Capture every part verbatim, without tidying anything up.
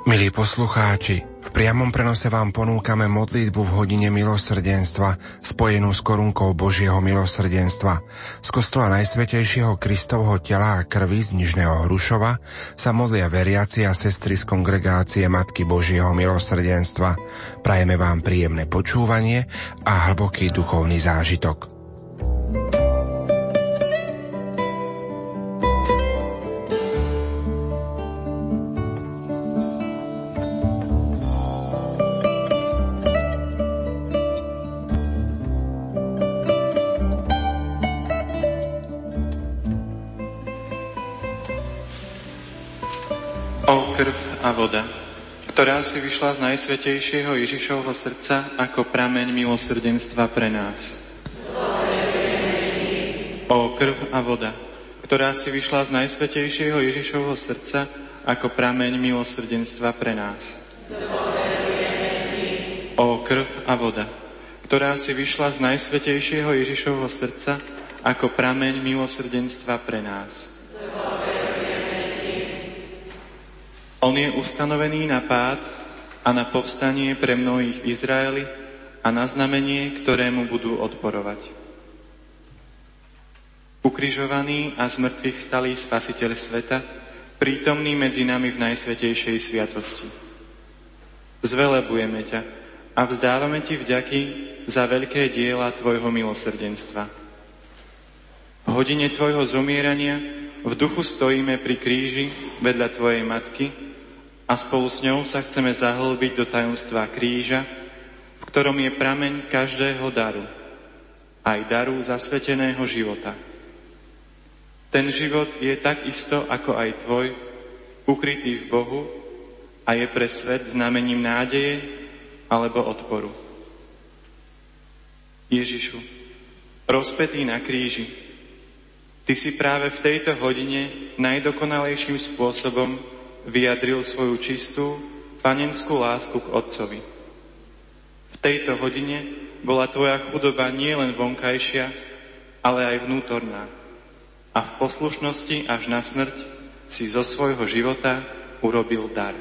Milí poslucháči, v priamom prenose vám ponúkame modlitbu v hodine milosrdenstva spojenú s korunkou Božieho milosrdenstva. Z kostola Najsvätejšieho Kristovho tela a krvi z Nižného Hrušova sa modlia veriaci a sestry z kongregácie Matky Božieho milosrdenstva. Prajeme vám príjemné počúvanie a hlboký duchovný zážitok. O krv a voda, ktorá si vyšla z Najsvätejšieho Ježišovho srdca ako prameň milosrdenstva pre nás. O krv a voda, ktorá si vyšla z Najsvätejšieho Ježišovho srdca ako prameň milosrdenstva pre nás. O krv a voda, ktorá si vyšla z Najsvätejšieho Ježišovho srdca ako prameň milosrdenstva pre nás. On je ustanovený na pád a na povstanie pre mnohých v Izraeli a na znamenie, ktorému budú odporovať. Ukrižovaný a z mŕtvych stalý Spasiteľ sveta, prítomný medzi nami v Najsvätejšej sviatosti. Zvelebujeme ťa a vzdávame ti vďaky za veľké diela tvojho milosrdenstva. V hodine tvojho zomierania v duchu stojíme pri kríži vedľa tvojej matky a spolu s ňou sa chceme zahlbiť do tajomstva kríža, v ktorom je prameň každého daru, aj daru zasveteného života. Ten život je takisto ako aj tvoj, ukrytý v Bohu a je pre svet znamením nádeje alebo odporu. Ježišu, rozpätý na kríži, ty si práve v tejto hodine najdokonalejším spôsobom vyjadril svoju čistú, panenskú lásku k Otcovi. V tejto hodine bola tvoja chudoba nie len vonkajšia, ale aj vnútorná. A v poslušnosti až na smrť si zo svojho života urobil dar.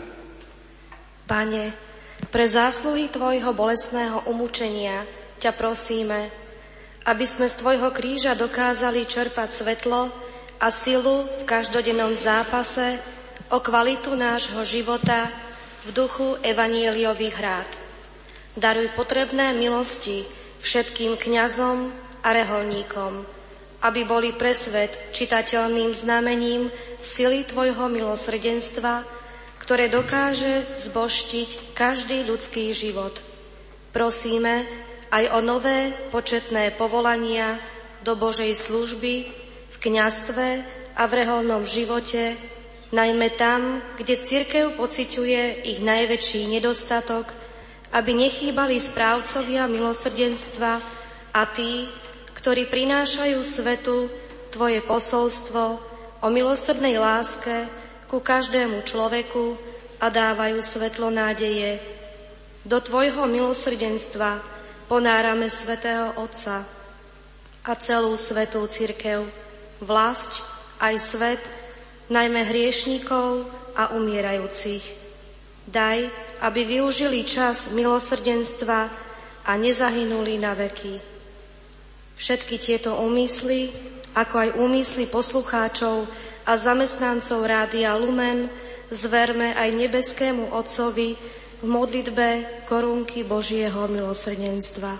Pane, pre zásluhy tvojho bolestného umúčenia ťa prosíme, aby sme z tvojho kríža dokázali čerpať svetlo a silu v každodennom zápase o kvalitu nášho života v duchu evanjeliových rád. Daruj potrebné milosti všetkým kňazom a reholníkom, aby boli pre svet čitateľným znamením sily tvojho milosrdenstva, ktoré dokáže zbožtiť každý ľudský život. Prosíme aj o nové početné povolania do Božej služby v kňazstve a v reholnom živote, najmä tam, kde cirkev pociťuje ich najväčší nedostatok, aby nechýbali správcovia milosrdenstva a tí, ktorí prinášajú svetu tvoje posolstvo o milosrdnej láske ku každému človeku a dávajú svetlo nádeje. Do tvojho milosrdenstva ponárame svätého Otca a celú svätú cirkev, vlasť aj svet, najmä hriešníkov a umierajúcich. Daj, aby využili čas milosrdenstva a nezahynuli na veky. Všetky tieto úmysly, ako aj úmysly poslucháčov a zamestnancov Rádia Lumen, zverme aj nebeskému Otcovi v modlitbe korunky Božieho milosrdenstva.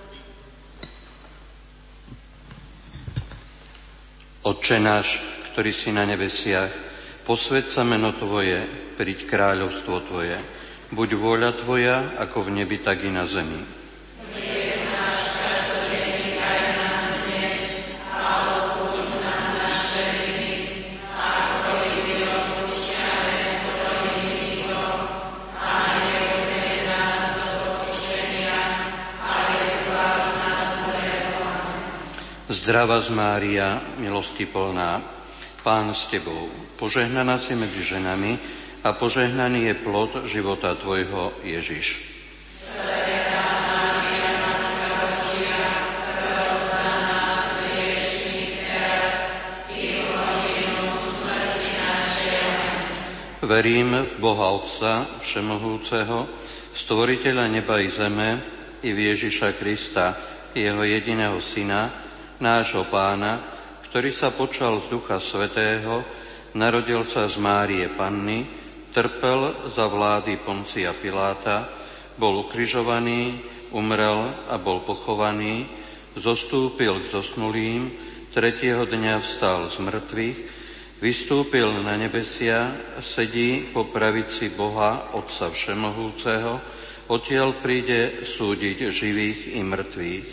Otče náš, ktorý si na nebesiach, posväť sa meno Tvoje, príď kráľovstvo Tvoje. Buď vôľa Tvoja, ako v nebi, tak i na zemi. Chlieb náš každodenný daj nám dnes a odpusť nám naše viny, ako i my odpúšťame svojim vinníkom. A neuveď nás do pokušenia, ale zbav nás zlého. Zdravá Mária, milosti plná, Pán s Tebou, požehnaná si medzi ženami a požehnaný je plod života Tvojho, Ježiš. Svätá Mária, Matka Božia, pros za nás hriešnych teraz i v hodinu smrti našej. Verím v Boha Otca Všemohúceho, Stvoriteľa neba i zeme, i v Ježiša Krista, jeho jediného Syna, nášho Pána, ktorý sa počal z Ducha Svätého, narodil sa z Márie Panny, trpel za vlády Poncia Piláta, bol ukrižovaný, umrel a bol pochovaný, zostúpil k zosnulým, tretieho dňa vstal z mŕtvych, vystúpil na nebesia, sedí po pravici Boha, Otca Všemohúceho, odtiaľ príde súdiť živých i mŕtvych.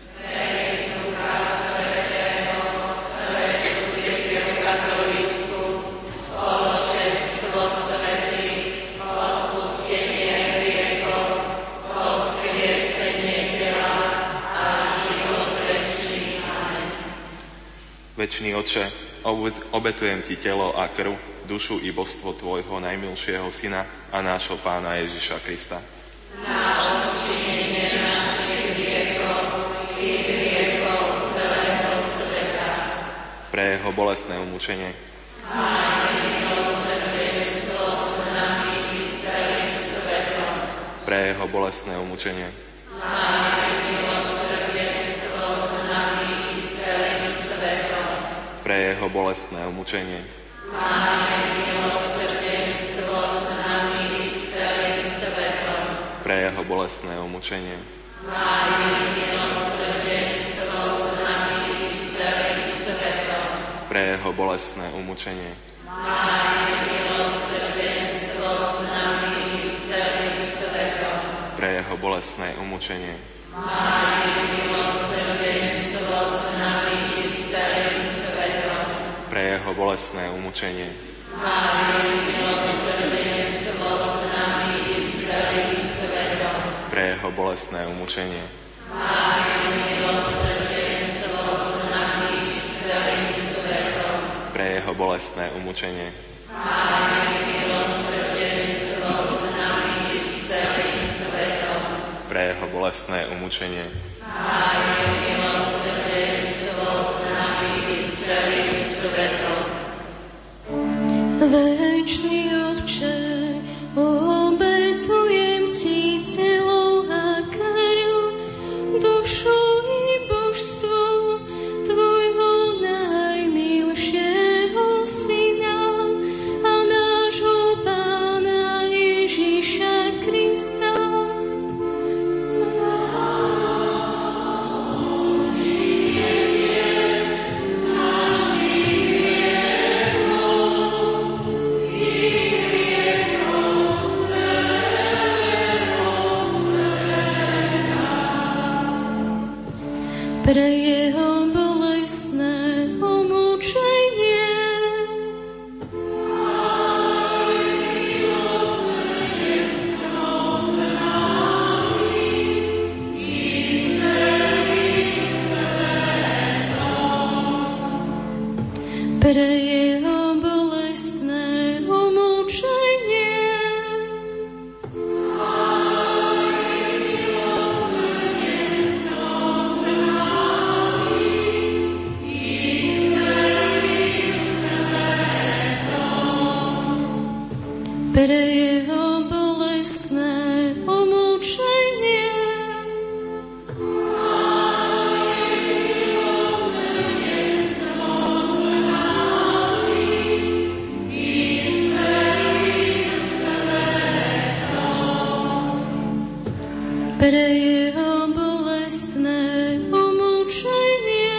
Večný Otče, obetujem Ti telo a krv, dušu i božstvo Tvojho najmilšieho Syna a nášho Pána Ježiša Krista. Na odčinenie našich hriechov i hriechov z celého sveta. Pre jeho bolestné umúčenie. Maj milosrdenstvo s nami i s celým svetom. Pre jeho bolestné umúčenie. Maj milosrdenstvo s nami i s celým svetom. Pre jeho bolestné umúčenie. Maj milosrdenstvo s nami i s celým svetom. Pre jeho bolestné umúčenie. Maj milosrdenstvo s nami i s celým svetom. Pre jeho bolestné umúčenie. Maj milosrdenstvo s nami i s celým svetom. Pre jeho bolestné umúčenie. Maj milosrdenstvo s nami i s celým svetom. Pre jeho bolestné umúčenie. Maj milosrdenstvo s nami i s celým svetom. Pre jeho bolestné umúčenie. Maj milosrdenstvo s nami i s celým svetom. Pre jeho bolestné umúčenie. Maj milosrdenstvo s nami i s celým svetom. Pre jeho bolestné umúčenie. Maj milosrdenstvo s nami i s celým svetom. Večný Otče, obetujem Ti telo a krv, dušu i božstvo Tvojho najmilšieho Syna a nášho Pána Ježiša Krista. Pre jeho bolestné umúčenie. Pre jeho bolestné umúčenie. Pre jeho bolestné umúčenie. Pre jeho bolestné umúčenie.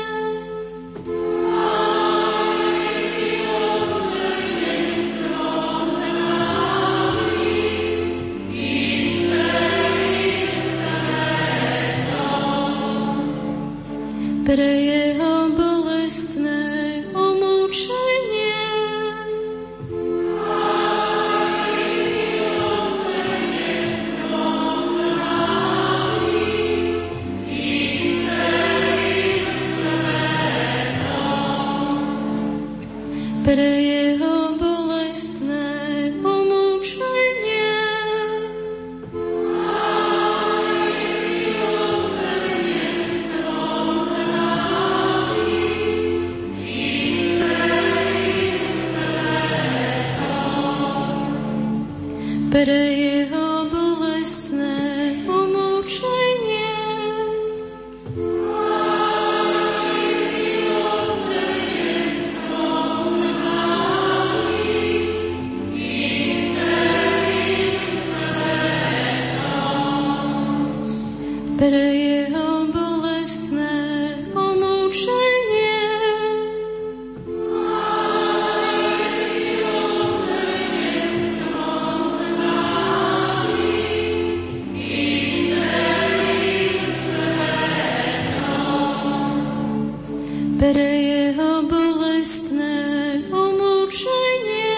Pre jeho bolestné umúčenie. Pre jeho bolestné umúčenie. Pre pre jeho bolestné umúčenie. Pre jeho bolestné umúčenie. Pre jeho bolestné umúčenie.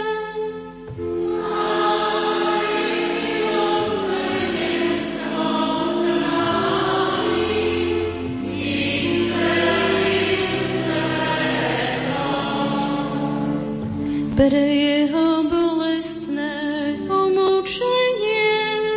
Pre jeho bolestné umúčenie.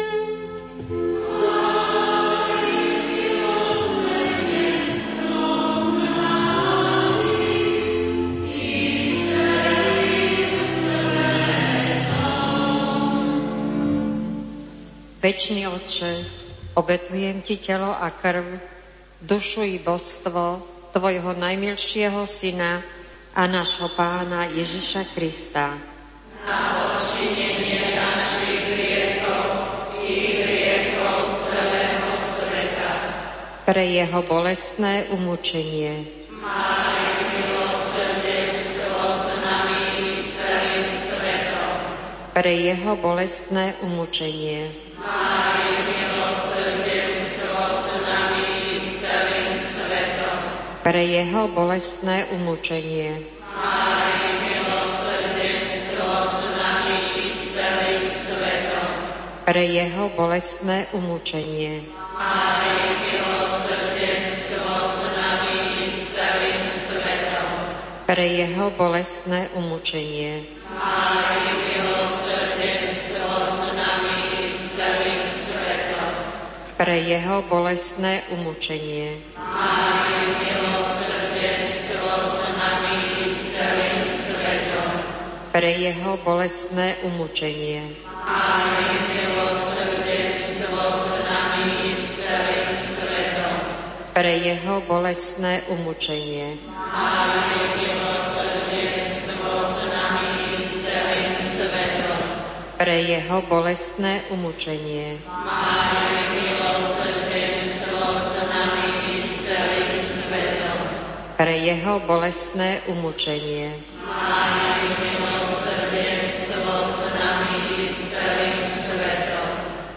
Večný Otče, obetujem Ti telo a krv, dušu i božstvo Tvojho najmilšieho Syna a nášho Pána Ježiša Krista. Na odčinenie našich hriechov i hriechov celého sveta. Pre jeho bolestné umúčenie. Maj milosrdenstvo s nami i s celým svetom. Pre jeho bolestné umúčenie. Maj milosrdenstvo s nami i s celým svetom. Pre jeho bolestné umúčenie. Maj milosrdenstvo s nami i s celým svetom. Pre jeho bolestné umúčenie. Maj milosrdenstvo s nami i s celým svetom. Pre jeho bolestné umúčenie. Maj milosrdenstvo s nami i s celým svetom. Pre jeho bolestné umúčenie. Maj milosrdenstvo s nami i s celým svetom. Pre jeho bolestné umúčenie. Maj milosrdenstvo s nami i s celým svetom. Pre jeho bolestné umúčenie. Maj milosrdenstvo s nami i s celým svetom. Pre jeho bolestné umúčenie. Maj milosrdenstvo s nami i s celým svetom. Pre jeho bolestné umúčenie. Maj milosrdenstvo s nami i s celým svetom.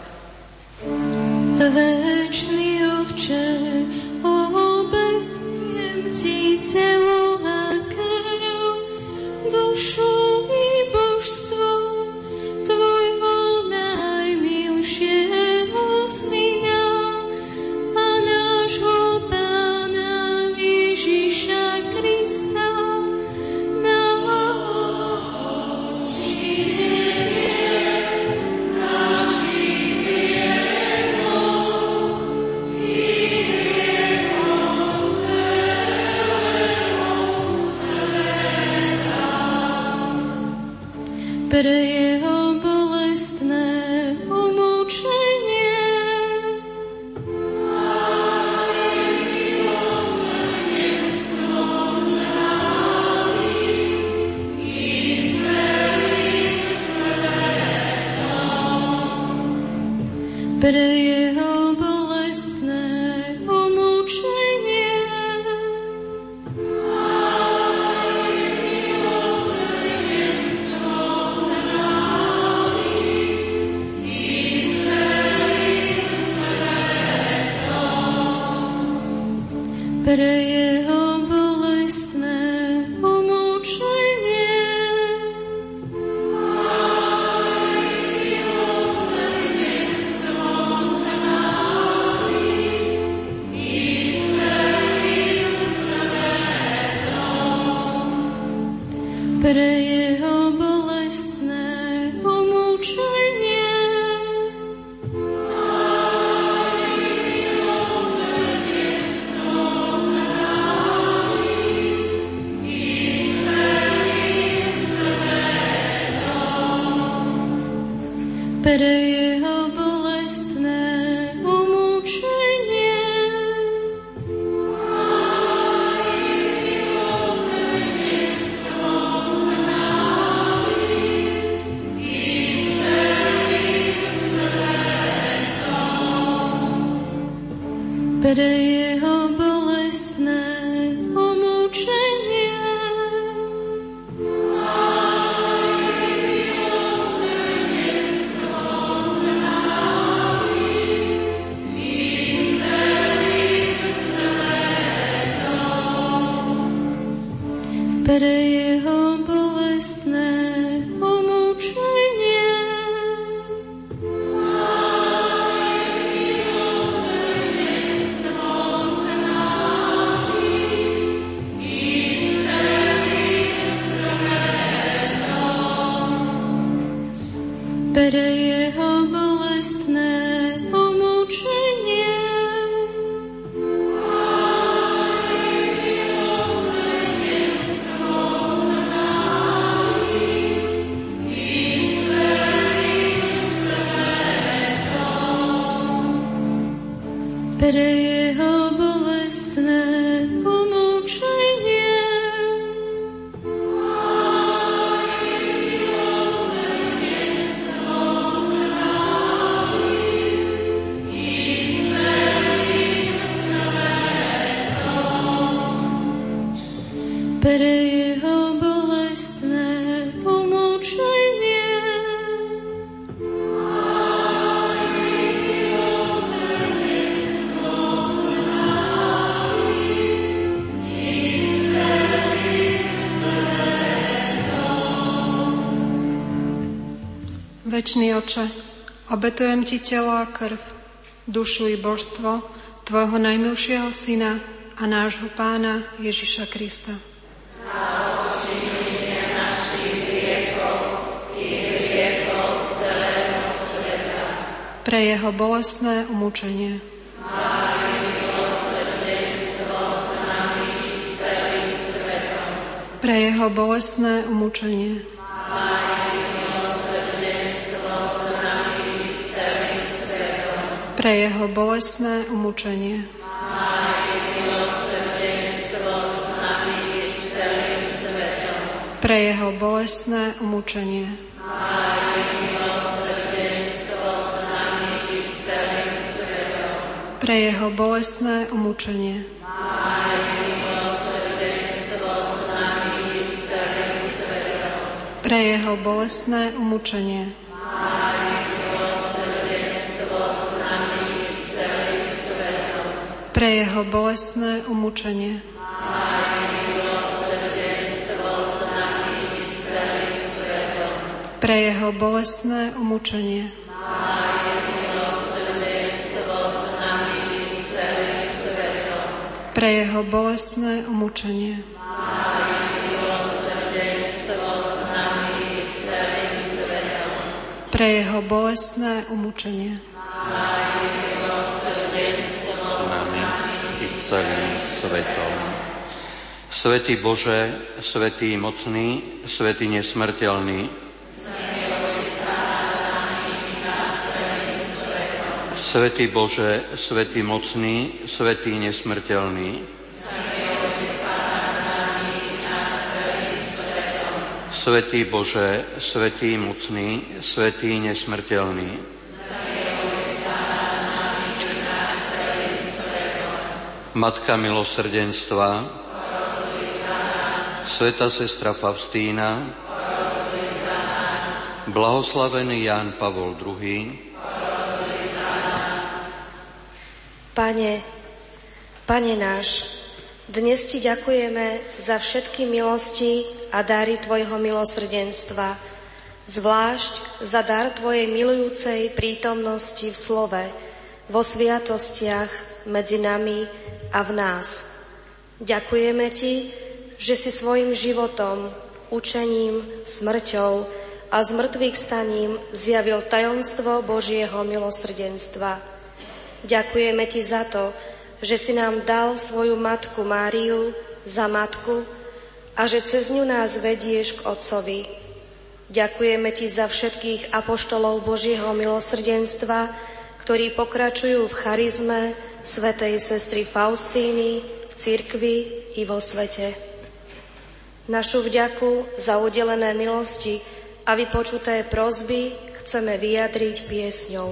Večný Otče, obetujem Ti telo a krv, dušu i božstvo Tvojho najmilšieho Syna a nášho Pána Ježiša Krista na pre jeho bolestné umúčenie. Pre jeho bolestné umúčenie. Pre jeho bolestné umúčenie. Pre jeho bolestné umúčenie. Pre pre jeho bolestné umúčenie. Pre jeho bolestné umúčenie. Pre jeho bolestné umúčenie. Pre jeho bolestné umúčenie. Pre jeho bolestné umúčenie. Pre jeho bolestné umúčenie. Večný Oče, obetujem Ti telo a krv, dušu i božstvo Tvojho najmilšieho Syna a nášho Pána Ježiša Krista. Pre jeho bolestné umúčenie. Pre jeho bolestné umúčenie. Pre jeho bolestné umúčenie. Pre jeho bolestné umúčenie. Pre jeho bolestné umúčenie. Pre jeho bolestné umúčenie. Pre jeho bolestné umúčenie. Pre jeho bolestné umúčenie. Pre jeho bolestné umúčenie. Pre jeho bolestné umúčenie. Celým svetom. Svätý Bože, svätý mocný, svätý nesmrteľný, Svätý Bože, svätý mocný, svätý nesmrteľný, Svätý Bože, svätý mocný, svätý nesmrteľný, Matka milosrdenstva, Svätá sestra Faustína, blahoslavený Ján Pavol druhý. Pane, Pane náš, dnes Ti ďakujeme za všetky milosti a dary Tvojho milosrdenstva, zvlášť za dar Tvojej milujúcej prítomnosti v slove, vo sviatostiach medzi nami a v nás. Ďakujeme Ti, že si svojim životom, učením, smrťou a zmrtvých staním zjavil tajomstvo Božieho milosrdenstva. Ďakujeme Ti za to, že si nám dal svoju matku Máriu za matku a že cez ňu nás vedieš k Otcovi. Ďakujeme Ti za všetkých apoštolov Božieho milosrdenstva, ktorí pokračujú v charizme svätej sestry Faustíny v cirkvi i vo svete. Našu vďaku za udelené milosti a vypočuté prosby chceme vyjadriť piesňou.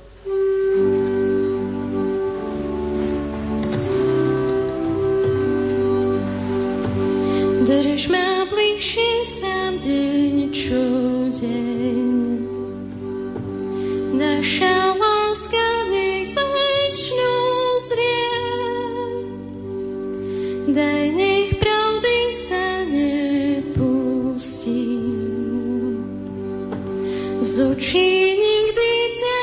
Drž ma bližšie sám deň čo deň. Naša láska nech večnú zrie. Daj, nech pravdy sa nepustí. Z očí nikdy ťa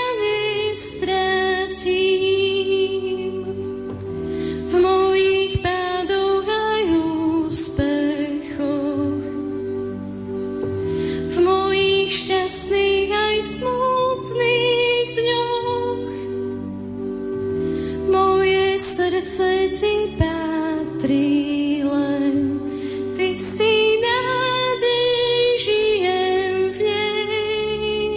nestratím. V mojich pádoch aj úspechoch, v mojich šťastných aj smutných dňoch. Moje srdce Ti patrí len, Ty si nádej, žijem v nej.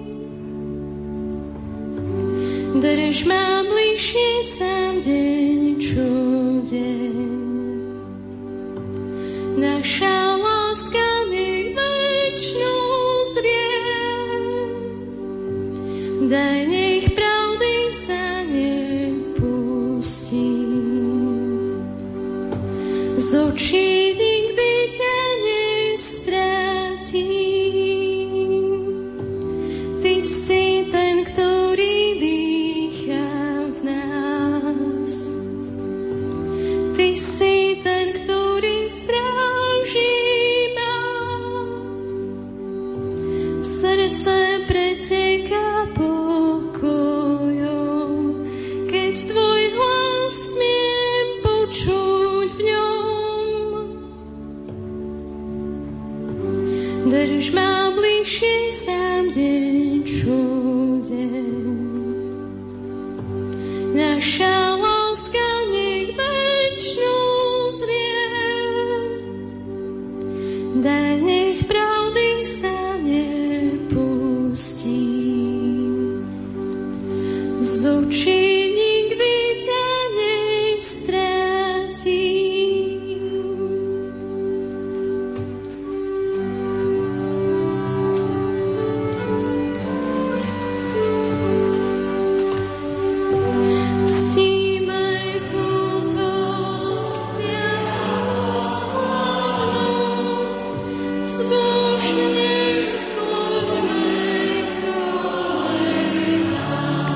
Drž ma bližšie sám deň čo deň. Naša láska nech večnú zrie. Daj, nech pravdy sa nepustí. Z očí nikdy ťa nestratím. Ty si ten, ktorý dýchá v nás. Ty si ten, ktorý stráži ma. Srdce preteká pokojom, keď Tvoj hlas smiem počuť v ňom. Drž ma bližšie sám deň čo deň. Naša láska nech večnú zrie. Daj, nech pravdy sa nepustí. Z očí nikdy ťa nestratím. Ctíme túto sviatosť slávnu, zdušne skloňme kolena.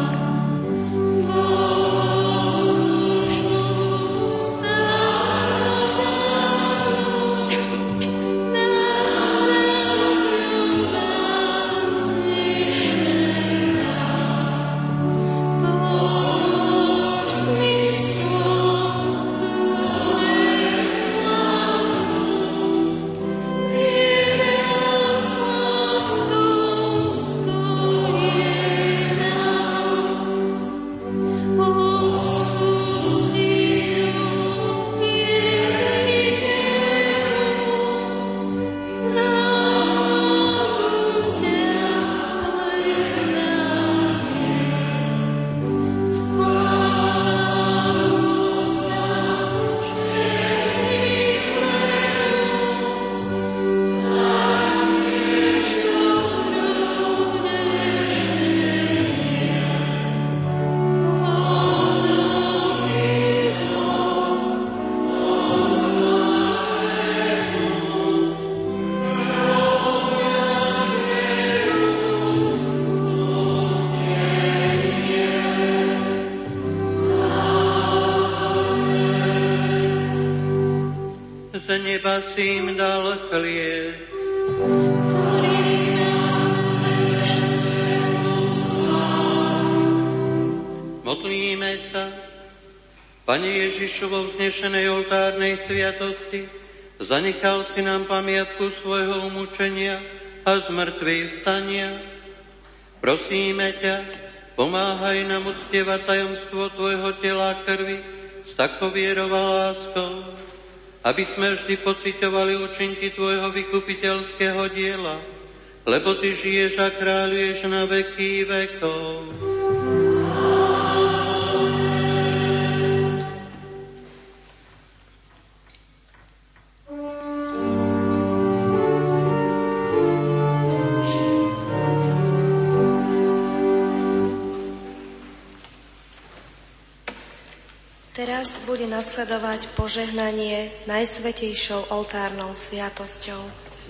Z neba si im dal chlieb. Modlíme sa, Pane Ježišu, vo vznešenej oltárnej sviatosti, zanechal si nám pamiatku svojho umúčenia a zmrtvých vstania. Prosíme ťa, pomáhaj nám uctievať tajomstvo Tvojho tela a krvi s takou vierou a láskou, aby sme vždy pociťovali účinky Tvojho vykupiteľského diela lebo Ty žiješ a kráľuješ na veky vekov. Teraz bude nasledovať požehnanie najsvätejšou oltárnou sviatosťou.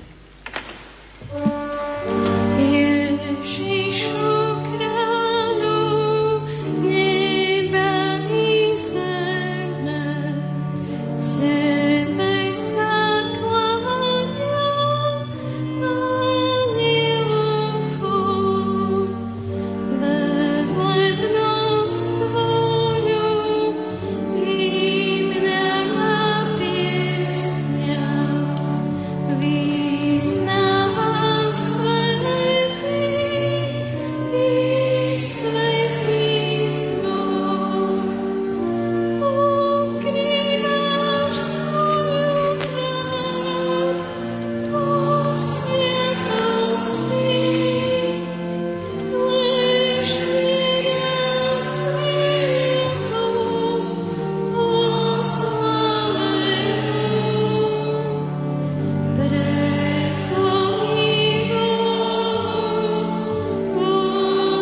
Ježišu kráľu neba i zeme, Tebe sa kláňam, Anielom chód, velebnosť Tvoju hymnem a piesňam vyznávam svätý i Svätíc môj. Ukrývaš svoju tvár po sviatosti, lež vieria svietom oslavenú. Preto mi vo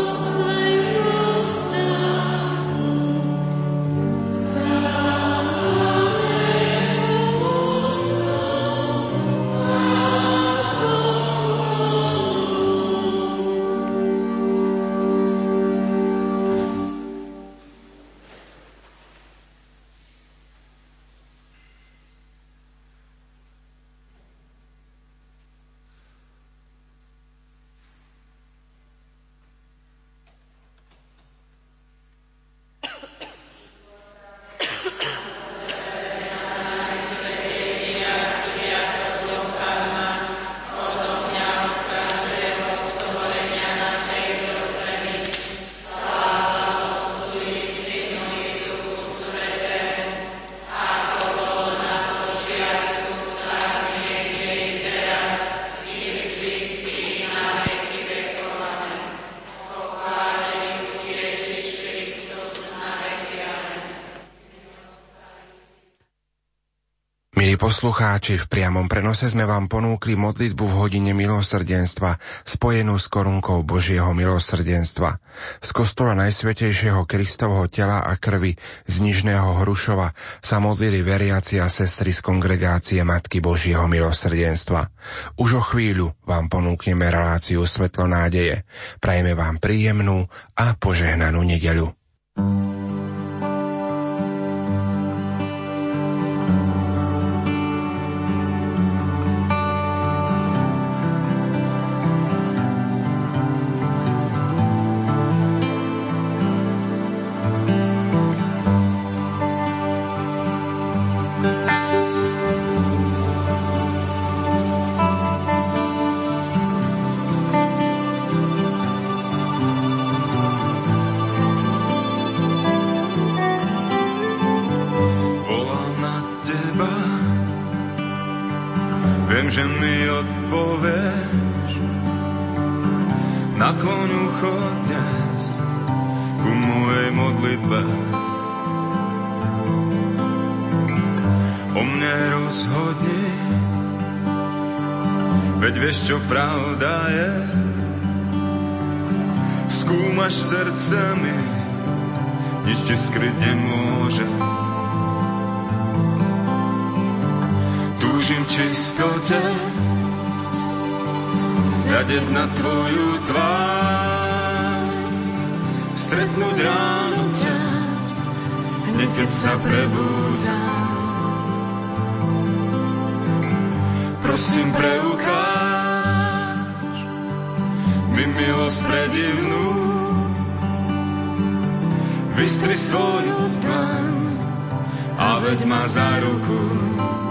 Milí poslucháči, v priamom prenose sme vám ponúkli modlitbu v hodine milosrdenstva spojenú s korunkou Božieho milosrdenstva. Z kostola Najsvätejšieho Kristovho tela a krvi z Nižného Hrušova sa modlili veriaci a sestry z kongregácie Matky Božieho milosrdenstva. Už o chvíľu vám ponúkneme reláciu Svetlo nádeje. Prajeme vám príjemnú a požehnanú nedeľu. Viem, že mi odpovieš, naklon ucho dnes ku mojej modlitbe. O mne rozhodni, veď vieš, čo pravda je. Skúmaš srdce mi, nič ti skryť nemôže. Túžim čistote, hľadeť na tvoju tvár, stretnúť ráno ťa, hneď keď sa prebúdzam. Prosím, preukáž mi milosť predivnú, vystri svoju dlaň a veď ma za ruku.